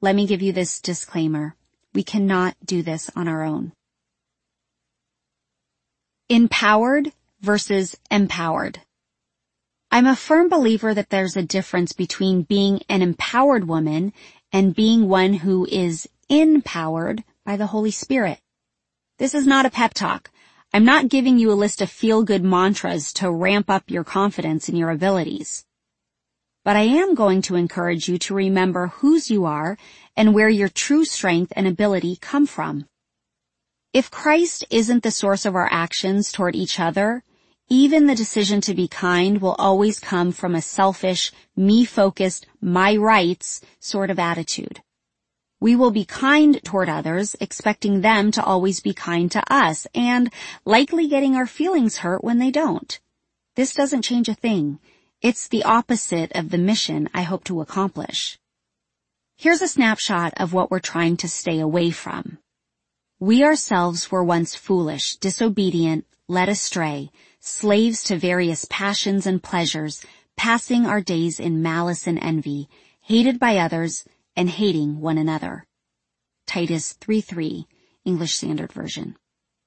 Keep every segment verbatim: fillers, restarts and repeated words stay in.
let me give you this disclaimer. We cannot do this on our own. Empowered versus empowered. I'm a firm believer that there's a difference between being an empowered woman and being one who is empowered by the Holy Spirit. This is not a pep talk. I'm not giving you a list of feel-good mantras to ramp up your confidence in your abilities. But I am going to encourage you to remember whose you are and where your true strength and ability come from. If Christ isn't the source of our actions toward each other, even the decision to be kind will always come from a selfish, me-focused, my rights sort of attitude. We will be kind toward others, expecting them to always be kind to us, and likely getting our feelings hurt when they don't. This doesn't change a thing. It's the opposite of the mission I hope to accomplish. Here's a snapshot of what we're trying to stay away from. We ourselves were once foolish, disobedient, led astray, slaves to various passions and pleasures, passing our days in malice and envy, hated by others, and hating one another. Titus three three, English Standard Version.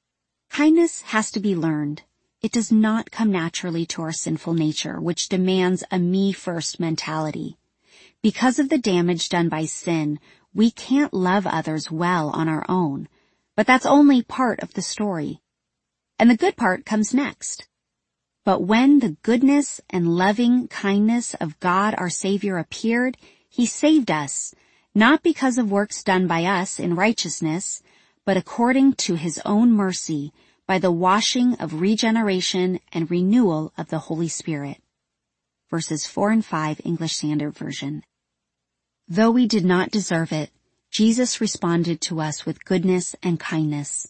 Kindness has to be learned. It does not come naturally to our sinful nature, which demands a me-first mentality. Because of the damage done by sin, we can't love others well on our own. But that's only part of the story. And the good part comes next. But when the goodness and loving kindness of God our Savior appeared, He saved us, not because of works done by us in righteousness, but according to His own mercy, by the washing of regeneration and renewal of the Holy Spirit. Verses four and five, English Standard Version. Though we did not deserve it, Jesus responded to us with goodness and kindness.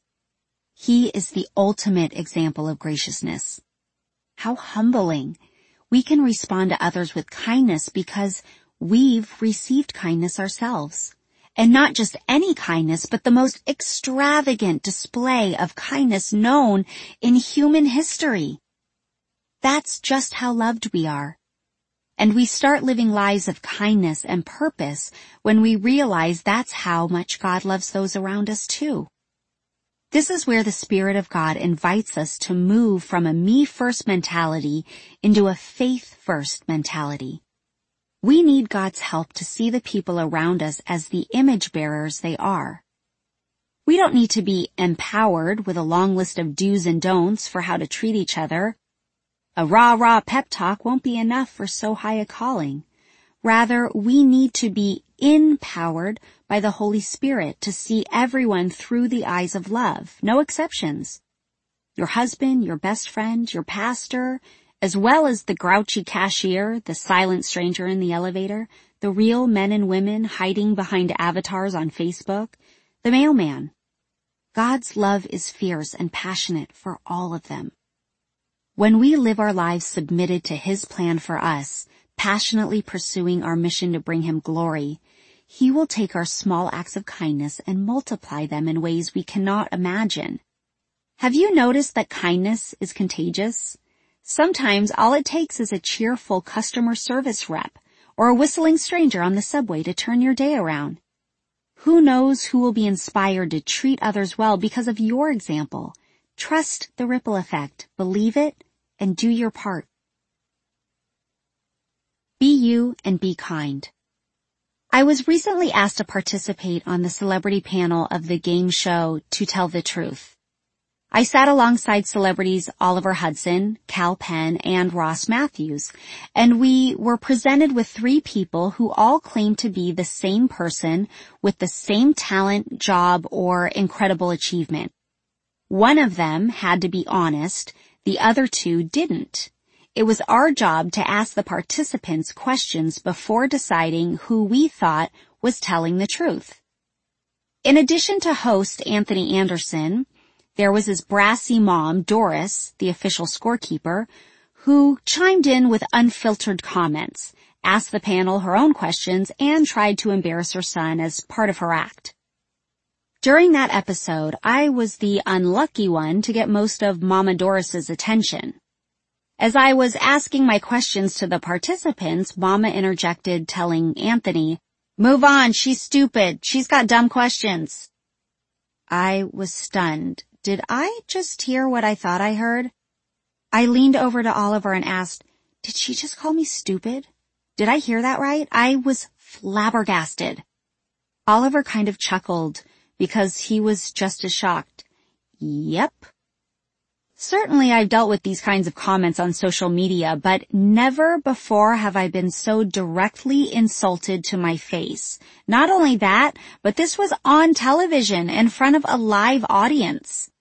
He is the ultimate example of graciousness. How humbling! We can respond to others with kindness because we've received kindness ourselves. And not just any kindness, but the most extravagant display of kindness known in human history. That's just how loved we are. And we start living lives of kindness and purpose when we realize that's how much God loves those around us too. This is where the Spirit of God invites us to move from a me-first mentality into a faith-first mentality. We need God's help to see the people around us as the image bearers they are. We don't need to be empowered with a long list of do's and don'ts for how to treat each other. A rah-rah pep talk won't be enough for so high a calling. Rather, we need to be empowered by the Holy Spirit to see everyone through the eyes of love, no exceptions. Your husband, your best friend, your pastor, as well as the grouchy cashier, the silent stranger in the elevator, the real men and women hiding behind avatars on Facebook, the mailman. God's love is fierce and passionate for all of them. When we live our lives submitted to His plan for us, passionately pursuing our mission to bring Him glory, He will take our small acts of kindness and multiply them in ways we cannot imagine. Have you noticed that kindness is contagious? Sometimes all it takes is a cheerful customer service rep or a whistling stranger on the subway to turn your day around. Who knows who will be inspired to treat others well because of your example? Trust the ripple effect, believe it, and do your part. Be you and be kind. I was recently asked to participate on the celebrity panel of the game show To Tell the Truth. I sat alongside celebrities Oliver Hudson, Kal Penn, and Ross Matthews, and we were presented with three people who all claimed to be the same person with the same talent, job, or incredible achievement. One of them had to be honest, the other two didn't. It was our job to ask the participants questions before deciding who we thought was telling the truth. In addition to host Anthony Anderson, there was his brassy mom, Doris, the official scorekeeper, who chimed in with unfiltered comments, asked the panel her own questions, and tried to embarrass her son as part of her act. During that episode, I was the unlucky one to get most of Mama Doris's attention. As I was asking my questions to the participants, Mama interjected, telling Anthony, Move on, she's stupid. She's got dumb questions. I was stunned. Did I just hear what I thought I heard? I leaned over to Oliver and asked, did she just call me stupid? Did I hear that right? I was flabbergasted. Oliver kind of chuckled because he was just as shocked. Yep. Certainly I've dealt with these kinds of comments on social media, but never before have I been so directly insulted to my face. Not only that, but this was on television in front of a live audience.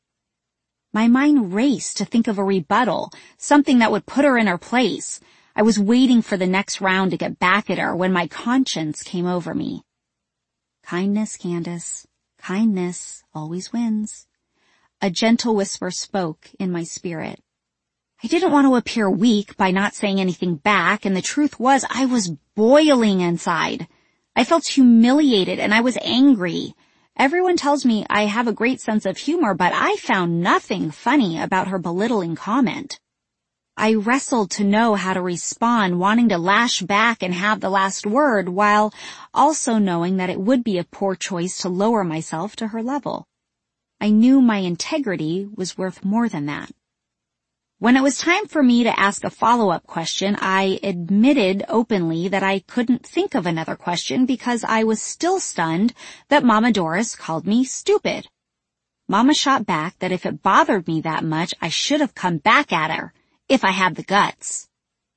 My mind raced to think of a rebuttal, something that would put her in her place. I was waiting for the next round to get back at her when my conscience came over me. Kindness, Candace. Kindness always wins. A gentle whisper spoke in my spirit. I didn't want to appear weak by not saying anything back, and the truth was I was boiling inside. I felt humiliated and I was angry. Everyone tells me I have a great sense of humor, but I found nothing funny about her belittling comment. I wrestled to know how to respond, wanting to lash back and have the last word, while also knowing that it would be a poor choice to lower myself to her level. I knew my integrity was worth more than that. When it was time for me to ask a follow-up question, I admitted openly that I couldn't think of another question because I was still stunned that Mama Doris called me stupid. Mama shot back that if it bothered me that much, I should have come back at her, if I had the guts.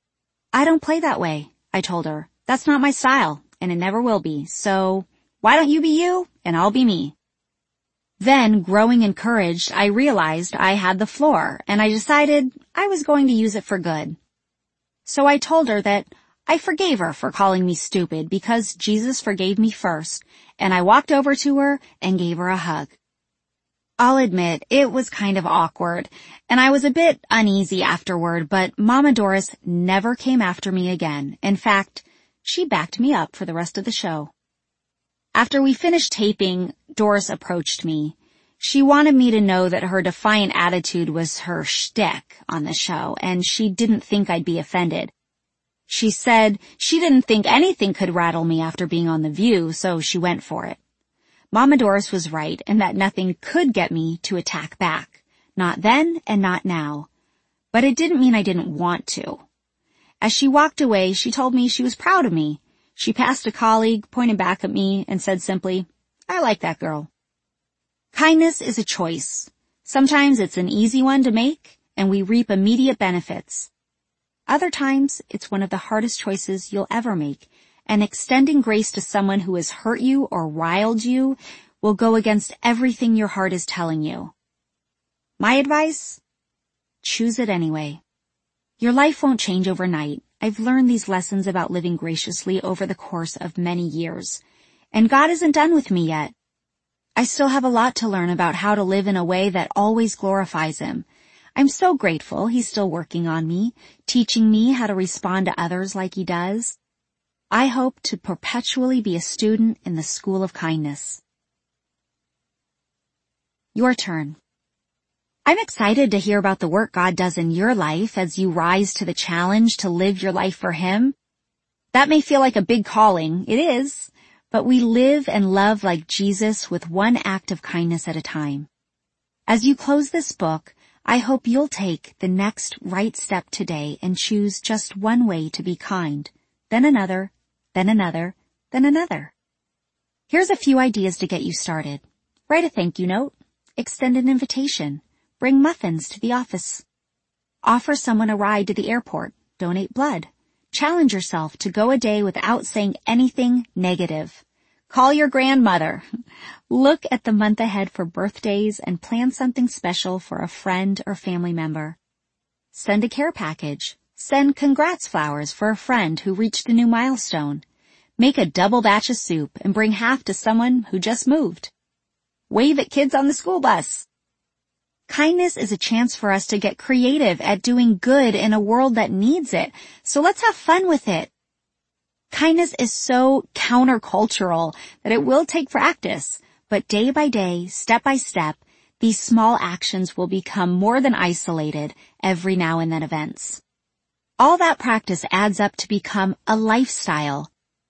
I don't play that way, I told her. That's not my style, and it never will be, so why don't you be you, and I'll be me. Then, growing encouraged, I realized I had the floor, and I decided I was going to use it for good. So I told her that I forgave her for calling me stupid because Jesus forgave me first, and I walked over to her and gave her a hug. I'll admit, it was kind of awkward, and I was a bit uneasy afterward, but Mama Doris never came after me again. In fact, she backed me up for the rest of the show. After we finished taping, Doris approached me. She wanted me to know that her defiant attitude was her shtick on the show, and she didn't think I'd be offended. She said she didn't think anything could rattle me after being on The View, so she went for it. Mama Doris was right, and that nothing could get me to attack back. Not then and not now. But it didn't mean I didn't want to. As she walked away, she told me she was proud of me. She passed a colleague, pointed back at me, and said simply, I like that girl. Kindness is a choice. Sometimes it's an easy one to make, and we reap immediate benefits. Other times, it's one of the hardest choices you'll ever make, and extending grace to someone who has hurt you or riled you will go against everything your heart is telling you. My advice? Choose it anyway. Your life won't change overnight. I've learned these lessons about living graciously over the course of many years. And God isn't done with me yet. I still have a lot to learn about how to live in a way that always glorifies Him. I'm so grateful He's still working on me, teaching me how to respond to others like He does. I hope to perpetually be a student in the school of kindness. Your turn. I'm excited to hear about the work God does in your life as you rise to the challenge to live your life for Him. That may feel like a big calling. It is. But we live and love like Jesus with one act of kindness at a time. As you close this book, I hope you'll take the next right step today and choose just one way to be kind, then another, then another, then another. Here's a few ideas to get you started. Write a thank you note. Extend an invitation. Bring muffins to the office. Offer someone a ride to the airport. Donate blood. Challenge yourself to go a day without saying anything negative. Call your grandmother. Look at the month ahead for birthdays and plan something special for a friend or family member. Send a care package. Send congrats flowers for a friend who reached a new milestone. Make a double batch of soup and bring half to someone who just moved. Wave at kids on the school bus. Kindness is a chance for us to get creative at doing good in a world that needs it, so let's have fun with it. Kindness is so countercultural that it will take practice, but day by day, step by step, these small actions will become more than isolated every now and then events. All that practice adds up to become a lifestyle.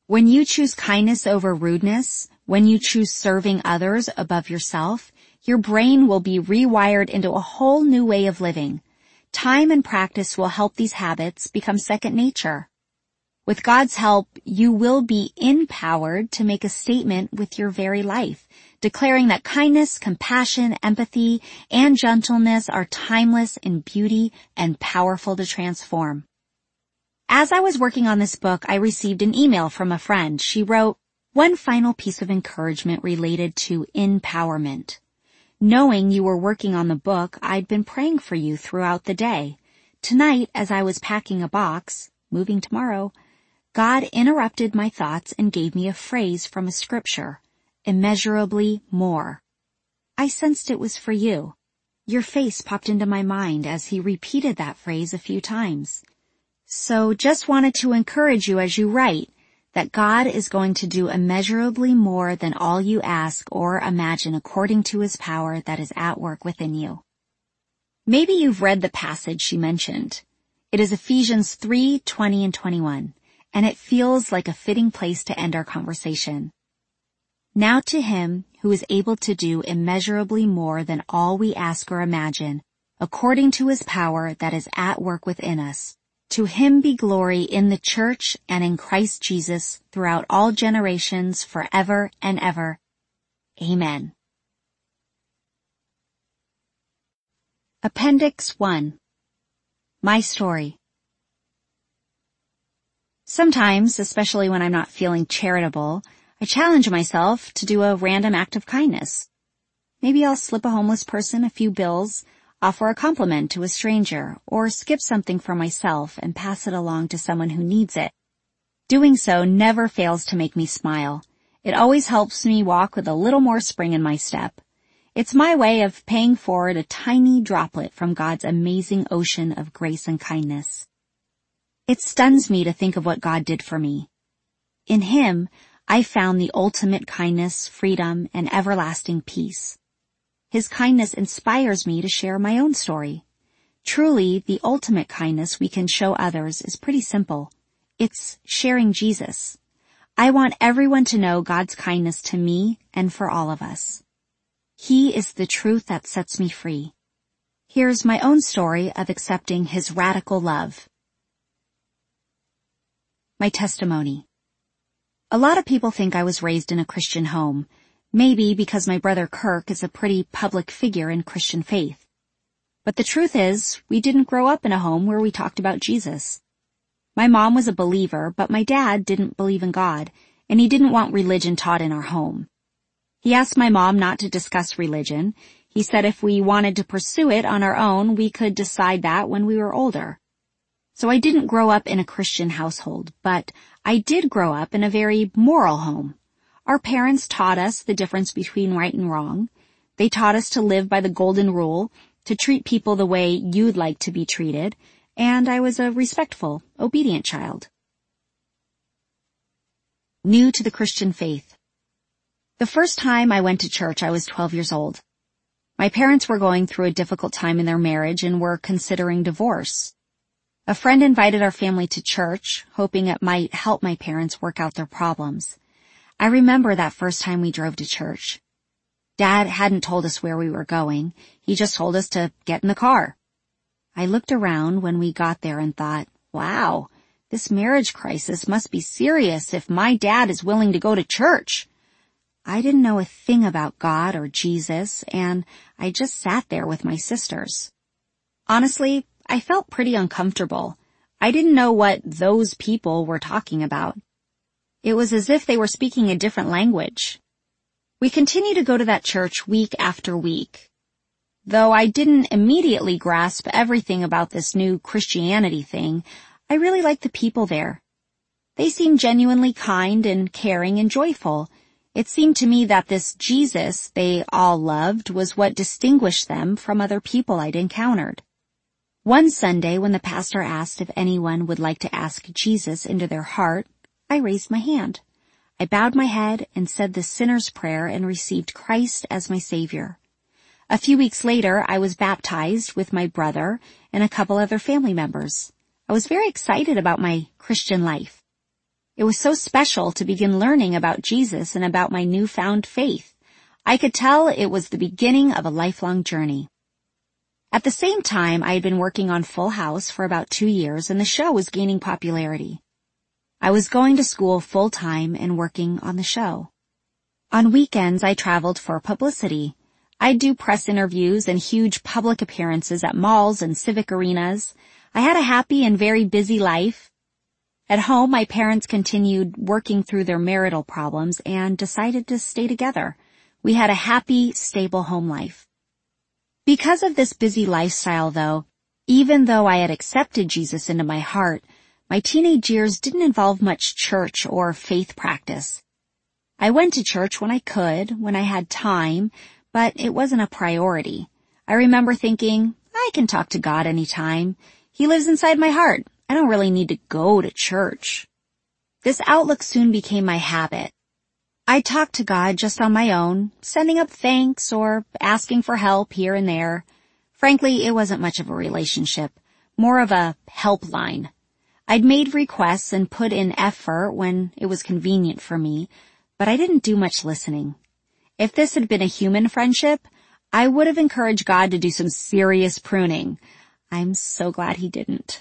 When you choose kindness over rudeness, when you choose serving others above yourself, your brain will be rewired into a whole new way of living. Time and practice will help these habits become second nature. With God's help, you will be empowered to make a statement with your very life, declaring that kindness, compassion, empathy, and gentleness are timeless in beauty and powerful to transform. As I was working on this book, I received an email from a friend. She wrote, "One final piece of encouragement related to empowerment. Knowing you were working on the book, I'd been praying for you throughout the day. Tonight, as I was packing a box, moving tomorrow, God interrupted my thoughts and gave me a phrase from a scripture, immeasurably more. I sensed it was for you. Your face popped into my mind as he repeated that phrase a few times. So just wanted to encourage you as you write that God is going to do immeasurably more than all you ask or imagine according to his power that is at work within you." Maybe you've read the passage she mentioned. It is Ephesians three twenty and twenty-one. And it feels like a fitting place to end our conversation. "Now to him who is able to do immeasurably more than all we ask or imagine, according to his power that is at work within us, to him be glory in the church and in Christ Jesus throughout all generations forever and ever. Amen." Appendix one. My story. Sometimes, especially when I'm not feeling charitable, I challenge myself to do a random act of kindness. Maybe I'll slip a homeless person a few bills, offer a compliment to a stranger, or skip something for myself and pass it along to someone who needs it. Doing so never fails to make me smile. It always helps me walk with a little more spring in my step. It's my way of paying forward a tiny droplet from God's amazing ocean of grace and kindness. It stuns me to think of what God did for me. In him, I found the ultimate kindness, freedom, and everlasting peace. His kindness inspires me to share my own story. Truly, the ultimate kindness we can show others is pretty simple. It's sharing Jesus. I want everyone to know God's kindness to me and for all of us. He is the truth that sets me free. Here's my own story of accepting his radical love. My testimony. A lot of people think I was raised in a Christian home, maybe because my brother Kirk is a pretty public figure in Christian faith. But the truth is, we didn't grow up in a home where we talked about Jesus. My mom was a believer, but my dad didn't believe in God, and he didn't want religion taught in our home. He asked my mom not to discuss religion. He said if we wanted to pursue it on our own, we could decide that when we were older. So I didn't grow up in a Christian household, but I did grow up in a very moral home. Our parents taught us the difference between right and wrong. They taught us to live by the golden rule, to treat people the way you'd like to be treated, and I was a respectful, obedient child. New to the Christian faith. The first time I went to church, I was twelve years old. My parents were going through a difficult time in their marriage and were considering divorce. A friend invited our family to church, hoping it might help my parents work out their problems. I remember that first time we drove to church. Dad hadn't told us where we were going. He just told us to get in the car. I looked around when we got there and thought, wow, this marriage crisis must be serious if my dad is willing to go to church. I didn't know a thing about God or Jesus, and I just sat there with my sisters. Honestly, I felt pretty uncomfortable. I didn't know what those people were talking about. It was as if they were speaking a different language. We continued to go to that church week after week. Though I didn't immediately grasp everything about this new Christianity thing, I really liked the people there. They seemed genuinely kind and caring and joyful. It seemed to me that this Jesus they all loved was what distinguished them from other people I'd encountered. One Sunday, when the pastor asked if anyone would like to ask Jesus into their heart, I raised my hand. I bowed my head and said the sinner's prayer and received Christ as my Savior. A few weeks later, I was baptized with my brother and a couple other family members. I was very excited about my Christian life. It was so special to begin learning about Jesus and about my newfound faith. I could tell it was the beginning of a lifelong journey. At the same time, I had been working on Full House for about two years and the show was gaining popularity. I was going to school full-time and working on the show. On weekends, I traveled for publicity. I'd do press interviews and huge public appearances at malls and civic arenas. I had a happy and very busy life. At home, my parents continued working through their marital problems and decided to stay together. We had a happy, stable home life. Because of this busy lifestyle, though, even though I had accepted Jesus into my heart, my teenage years didn't involve much church or faith practice. I went to church when I could, when I had time, but it wasn't a priority. I remember thinking, I can talk to God anytime. He lives inside my heart. I don't really need to go to church. This outlook soon became my habit. I talked to God just on my own, sending up thanks or asking for help here and there. Frankly, it wasn't much of a relationship, more of a helpline. I'd made requests and put in effort when it was convenient for me, but I didn't do much listening. If this had been a human friendship, I would have encouraged God to do some serious pruning. I'm so glad he didn't.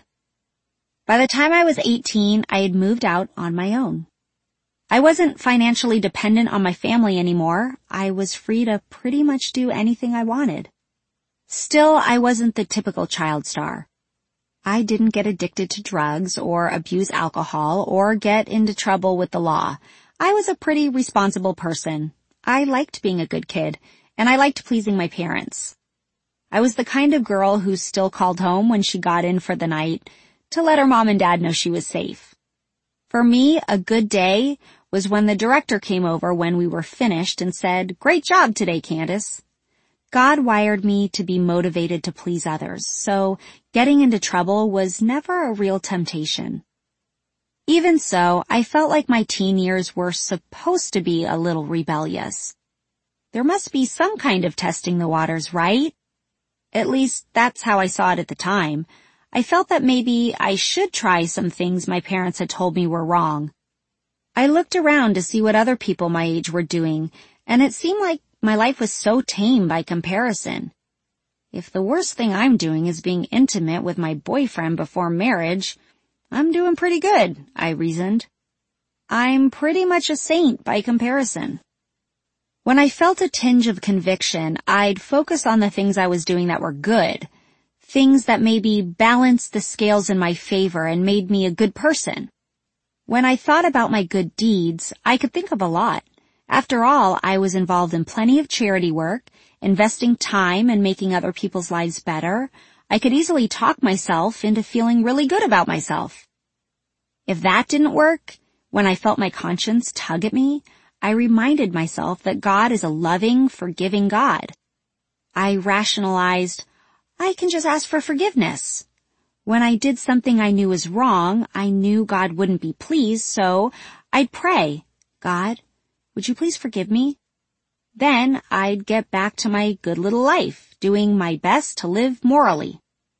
By the time I was eighteen, I had moved out on my own. I wasn't financially dependent on my family anymore. I was free to pretty much do anything I wanted. Still, I wasn't the typical child star. I didn't get addicted to drugs or abuse alcohol or get into trouble with the law. I was a pretty responsible person. I liked being a good kid, and I liked pleasing my parents. I was the kind of girl who still called home when she got in for the night to let her mom and dad know she was safe. For me, a good day was when the director came over when we were finished and said, "Great job today, Candace." God wired me to be motivated to please others, so getting into trouble was never a real temptation. Even so, I felt like my teen years were supposed to be a little rebellious. There must be some kind of testing the waters, right? At least that's how I saw it at the time. I felt that maybe I should try some things my parents had told me were wrong. I looked around to see what other people my age were doing, and it seemed like my life was so tame by comparison. If the worst thing I'm doing is being intimate with my boyfriend before marriage, I'm doing pretty good, I reasoned. I'm pretty much a saint by comparison. When I felt a tinge of conviction, I'd focus on the things I was doing that were good, things that maybe balanced the scales in my favor and made me a good person. When I thought about my good deeds, I could think of a lot. After all, I was involved in plenty of charity work, investing time and making other people's lives better. I could easily talk myself into feeling really good about myself. If that didn't work, when I felt my conscience tug at me, I reminded myself that God is a loving, forgiving God. I rationalized, I can just ask for forgiveness. When I did something I knew was wrong, I knew God wouldn't be pleased, so I'd pray, God, would you please forgive me? Then I'd get back to my good little life, doing my best to live morally.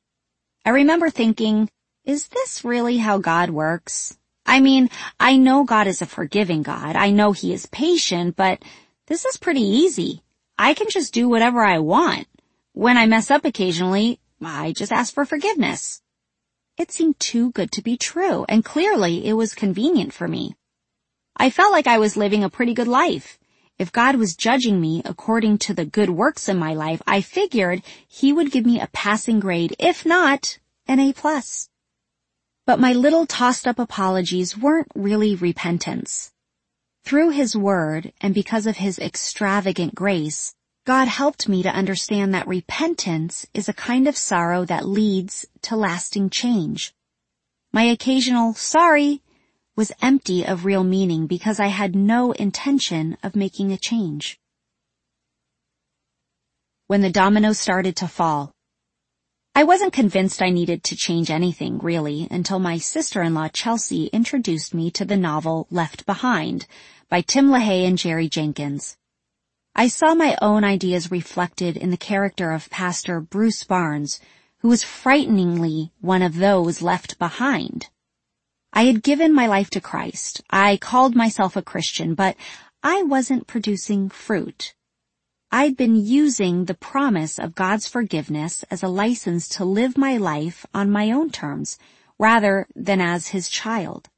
I remember thinking, is this really how God works? I mean, I know God is a forgiving God. I know he is patient, but this is pretty easy. I can just do whatever I want. When I mess up occasionally, I just ask for forgiveness. It seemed too good to be true, and clearly it was convenient for me. I felt like I was living a pretty good life. If God was judging me according to the good works in my life, I figured he would give me a passing grade, if not, an A plus. But my little tossed-up apologies weren't really repentance. Through his word, and because of his extravagant grace, God helped me to understand that repentance is a kind of sorrow that leads to lasting change. My occasional sorry was empty of real meaning because I had no intention of making a change. When the dominoes started to fall, I wasn't convinced I needed to change anything, really, until my sister-in-law Chelsea introduced me to the novel Left Behind by Tim LaHaye and Jerry Jenkins. I saw my own ideas reflected in the character of Pastor Bruce Barnes, who was frighteningly one of those left behind. I had given my life to Christ. I called myself a Christian, but I wasn't producing fruit. I'd been using the promise of God's forgiveness as a license to live my life on my own terms, rather than as His child.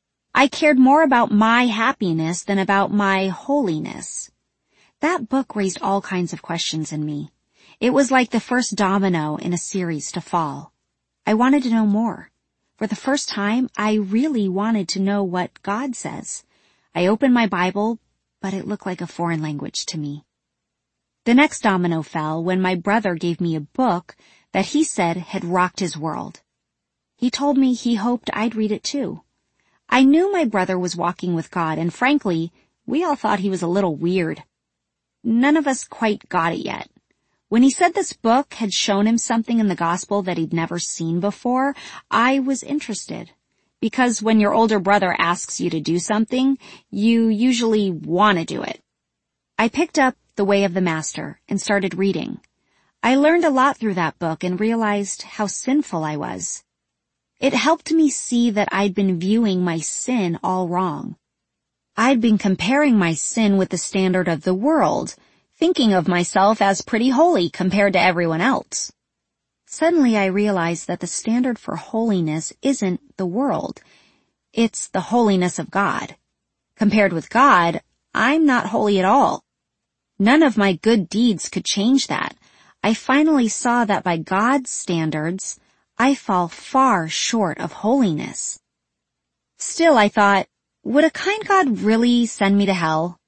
I cared more about my happiness than about my holiness. That book raised all kinds of questions in me. It was like the first domino in a series to fall. I wanted to know more. For the first time, I really wanted to know what God says. I opened my Bible, but it looked like a foreign language to me. The next domino fell when my brother gave me a book that he said had rocked his world. He told me he hoped I'd read it too. I knew my brother was walking with God, and frankly, we all thought he was a little weird. None of us quite got it yet. When he said this book had shown him something in the gospel that he'd never seen before, I was interested. Because when your older brother asks you to do something, you usually want to do it. I picked up The Way of the Master and started reading. I learned a lot through that book and realized how sinful I was. It helped me see that I'd been viewing my sin all wrong. I'd been comparing my sin with the standard of the world, thinking of myself as pretty holy compared to everyone else. Suddenly I realized that the standard for holiness isn't the world. It's the holiness of God. Compared with God, I'm not holy at all. None of my good deeds could change that. I finally saw that by God's standards, I fall far short of holiness. Still, I thought, would a kind God really send me to hell?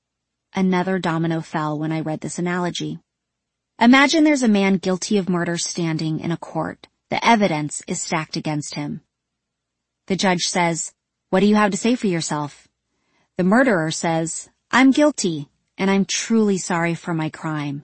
Another domino fell when I read this analogy. Imagine there's a man guilty of murder standing in a court. The evidence is stacked against him. The judge says, "What do you have to say for yourself?" The murderer says, "I'm guilty, and I'm truly sorry for my crime.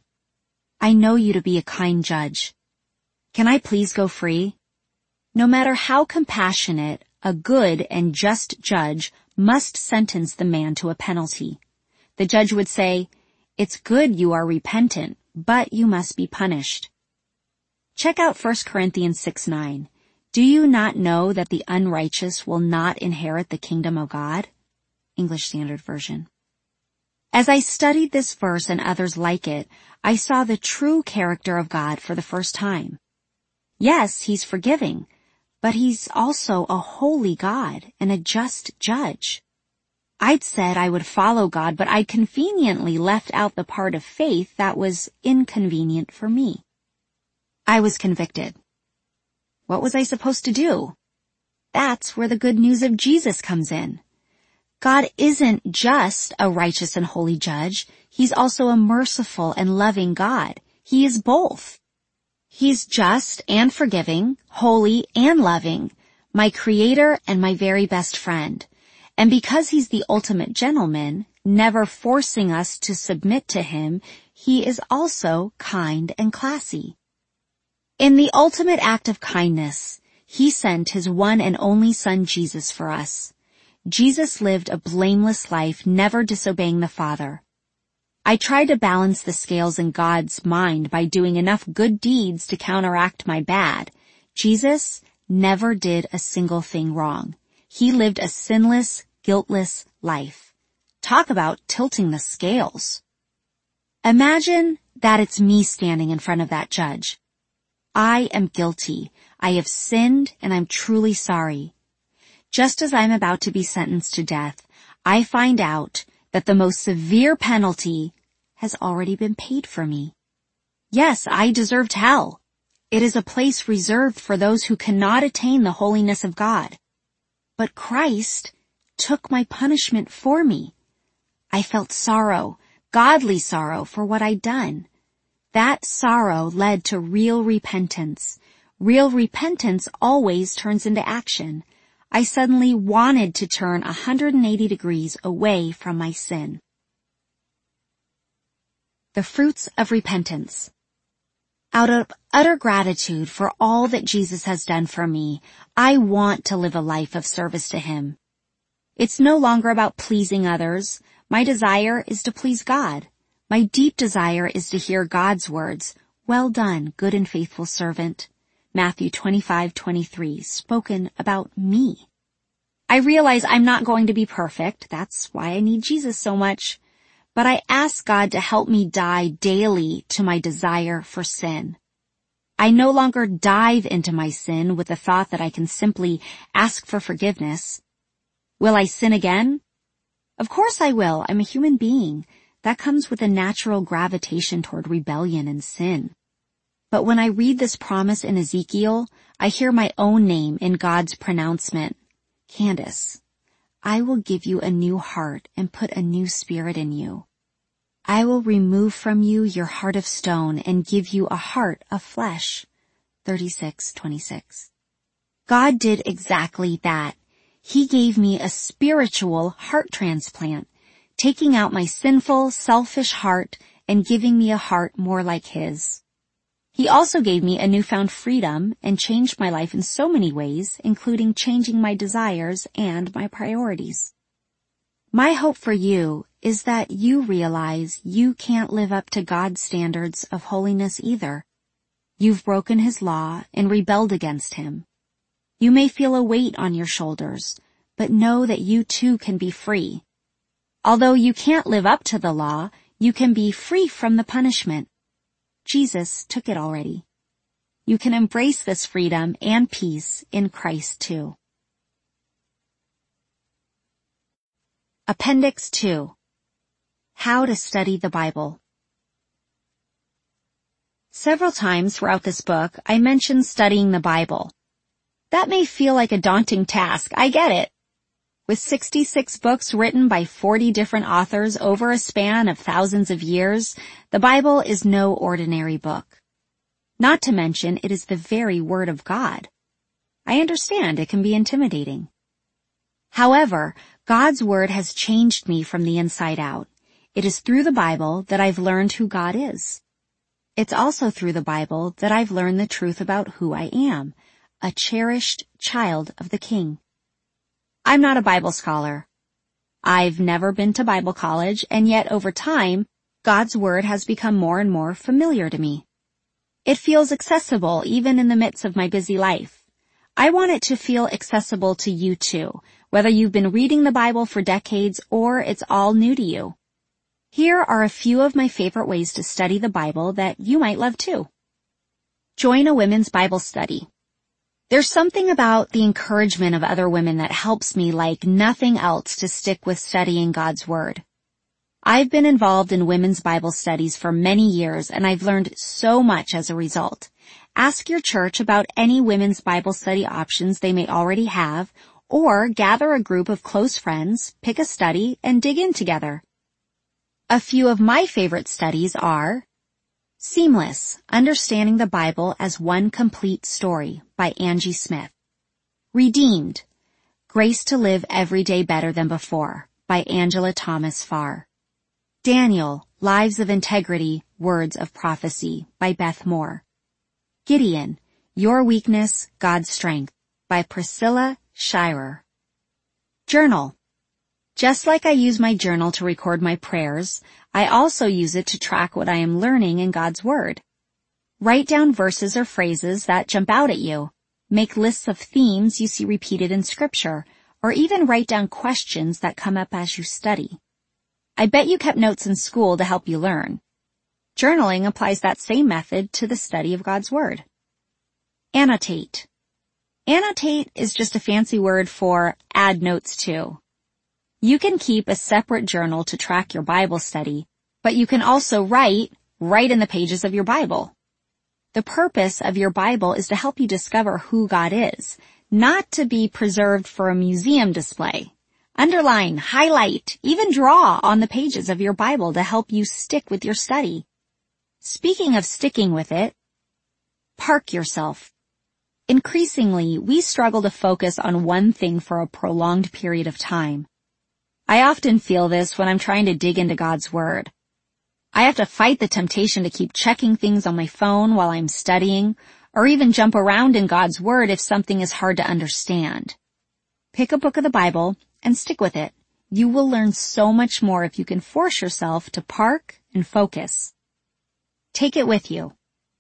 I know you to be a kind judge. Can I please go free?" No matter how compassionate, a good and just judge must sentence the man to a penalty. The judge would say, "It's good you are repentant, but you must be punished." Check out First Corinthians six nine. Do you not know that the unrighteous will not inherit the kingdom of God? English Standard Version. As I studied this verse and others like it, I saw the true character of God for the first time. Yes, He's forgiving, but He's also a holy God and a just judge. I'd said I would follow God, but I'd conveniently left out the part of faith that was inconvenient for me. I was convicted. What was I supposed to do? That's where the good news of Jesus comes in. God isn't just a righteous and holy judge. He's also a merciful and loving God. He is both. He's just and forgiving, holy and loving, my creator and my very best friend. And because He's the ultimate gentleman, never forcing us to submit to Him, He is also kind and classy. In the ultimate act of kindness, He sent His one and only Son Jesus for us. Jesus lived a blameless life, never disobeying the Father. I tried to balance the scales in God's mind by doing enough good deeds to counteract my bad. Jesus never did a single thing wrong. He lived a sinless, guiltless life. Talk about tilting the scales. Imagine that it's me standing in front of that judge. I am guilty. I have sinned and I'm truly sorry. Just as I'm about to be sentenced to death, I find out that the most severe penalty has already been paid for me. Yes, I deserved hell. It is a place reserved for those who cannot attain the holiness of God. But Christ took my punishment for me. I felt sorrow, godly sorrow for what I'd done. That sorrow led to real repentance. Real repentance always turns into action. I suddenly wanted to turn one hundred eighty degrees away from my sin. The fruits of repentance. Out of utter gratitude for all that Jesus has done for me, I want to live a life of service to Him. It's no longer about pleasing others. My desire is to please God. My deep desire is to hear God's words, "Well done, good and faithful servant." Matthew twenty-five twenty-three, spoken about me. I realize I'm not going to be perfect. That's why I need Jesus so much. But I ask God to help me die daily to my desire for sin. I no longer dive into my sin with the thought that I can simply ask for forgiveness. Will I sin again? Of course I will. I'm a human being. That comes with a natural gravitation toward rebellion and sin. But when I read this promise in Ezekiel, I hear my own name in God's pronouncement. Candace, I will give you a new heart and put a new spirit in you. I will remove from you your heart of stone and give you a heart of flesh. thirty-six twenty-six. God did exactly that. He gave me a spiritual heart transplant, taking out my sinful, selfish heart and giving me a heart more like His. He also gave me a newfound freedom and changed my life in so many ways, including changing my desires and my priorities. My hope for you is that you realize you can't live up to God's standards of holiness either. You've broken His law and rebelled against Him. You may feel a weight on your shoulders, but know that you too can be free. Although you can't live up to the law, you can be free from the punishment. Jesus took it already. You can embrace this freedom and peace in Christ too. Appendix two. How to Study the Bible. Several times throughout this book, I mention studying the Bible. That may feel like a daunting task, I get it. With sixty-six books written by forty different authors over a span of thousands of years, the Bible is no ordinary book. Not to mention, it is the very Word of God. I understand it can be intimidating. However, God's Word has changed me from the inside out. It is through the Bible that I've learned who God is. It's also through the Bible that I've learned the truth about who I am, a cherished child of the King. I'm not a Bible scholar. I've never been to Bible college, and yet over time, God's Word has become more and more familiar to me. It feels accessible even in the midst of my busy life. I want it to feel accessible to you too, whether you've been reading the Bible for decades or it's all new to you. Here are a few of my favorite ways to study the Bible that you might love too. Join a women's Bible study. There's something about the encouragement of other women that helps me like nothing else to stick with studying God's Word. I've been involved in women's Bible studies for many years, and I've learned so much as a result. Ask your church about any women's Bible study options they may already have, or gather a group of close friends, pick a study, and dig in together. A few of my favorite studies are Seamless, Understanding the Bible as One Complete Story by Angie Smith. Redeemed, Grace to Live Every Day Better Than Before by Angela Thomas Farr. Daniel, Lives of Integrity, Words of Prophecy by Beth Moore. Gideon, Your Weakness, God's Strength by Priscilla Shirer. Journal. Just like I use my journal to record my prayers, I also use it to track what I am learning in God's Word. Write down verses or phrases that jump out at you. Make lists of themes you see repeated in Scripture, or even write down questions that come up as you study. I bet you kept notes in school to help you learn. Journaling applies that same method to the study of God's Word. Annotate. Annotate is just a fancy word for add notes to. You can keep a separate journal to track your Bible study, but you can also write right in the pages of your Bible. The purpose of your Bible is to help you discover who God is, not to be preserved for a museum display. Underline, highlight, even draw on the pages of your Bible to help you stick with your study. Speaking of sticking with it, park yourself. Increasingly, we struggle to focus on one thing for a prolonged period of time. I often feel this when I'm trying to dig into God's Word. I have to fight the temptation to keep checking things on my phone while I'm studying, or even jump around in God's Word if something is hard to understand. Pick a book of the Bible and stick with it. You will learn so much more if you can force yourself to park and focus. Take it with you.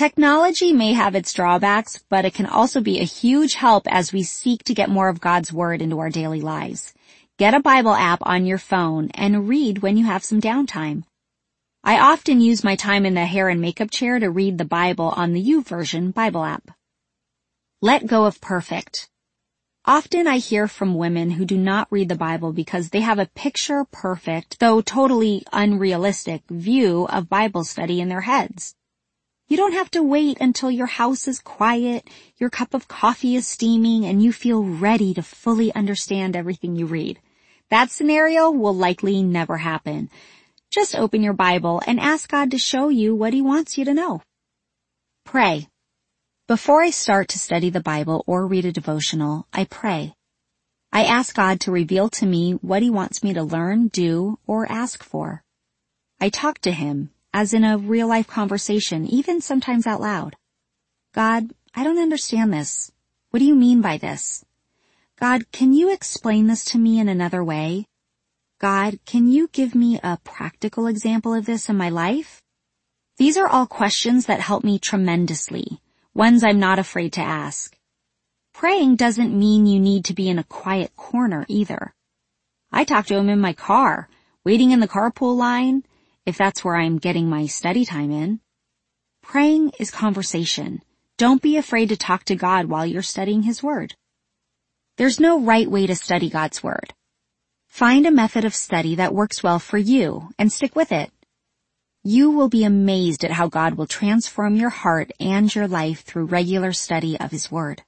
Technology may have its drawbacks, but it can also be a huge help as we seek to get more of God's Word into our daily lives. Get a Bible app on your phone and read when you have some downtime. I often use my time in the hair and makeup chair to read the Bible on the YouVersion Bible app. Let go of perfect. Often I hear from women who do not read the Bible because they have a picture-perfect, though totally unrealistic, view of Bible study in their heads. You don't have to wait until your house is quiet, your cup of coffee is steaming, and you feel ready to fully understand everything you read. That scenario will likely never happen. Just open your Bible and ask God to show you what He wants you to know. Pray. Before I start to study the Bible or read a devotional, I pray. I ask God to reveal to me what He wants me to learn, do, or ask for. I talk to Him, as in a real-life conversation, even sometimes out loud. God, I don't understand this. What do you mean by this? God, can you explain this to me in another way? God, can you give me a practical example of this in my life? These are all questions that help me tremendously, ones I'm not afraid to ask. Praying doesn't mean you need to be in a quiet corner either. I talk to Him in my car, waiting in the carpool line, if that's where I'm getting my study time in. Praying is conversation. Don't be afraid to talk to God while you're studying His Word. There's no right way to study God's Word. Find a method of study that works well for you and stick with it. You will be amazed at how God will transform your heart and your life through regular study of His Word.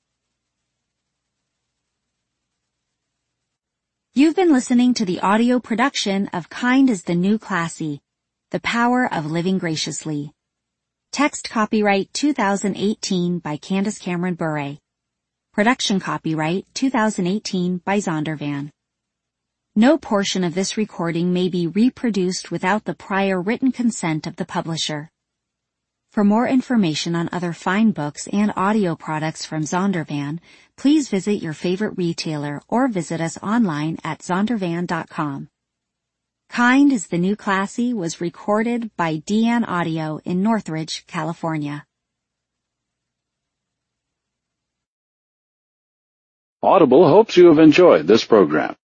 You've been listening to the audio production of Kind is the New Classy, The Power of Living Graciously. Text copyright two thousand eighteen by Candace Cameron Bure. Production copyright two thousand eighteen by Zondervan. No portion of this recording may be reproduced without the prior written consent of the publisher. For more information on other fine books and audio products from Zondervan, please visit your favorite retailer or visit us online at zondervan dot com. Kind is the New Classy was recorded by Deanne Audio in Northridge, California. Audible hopes you have enjoyed this program.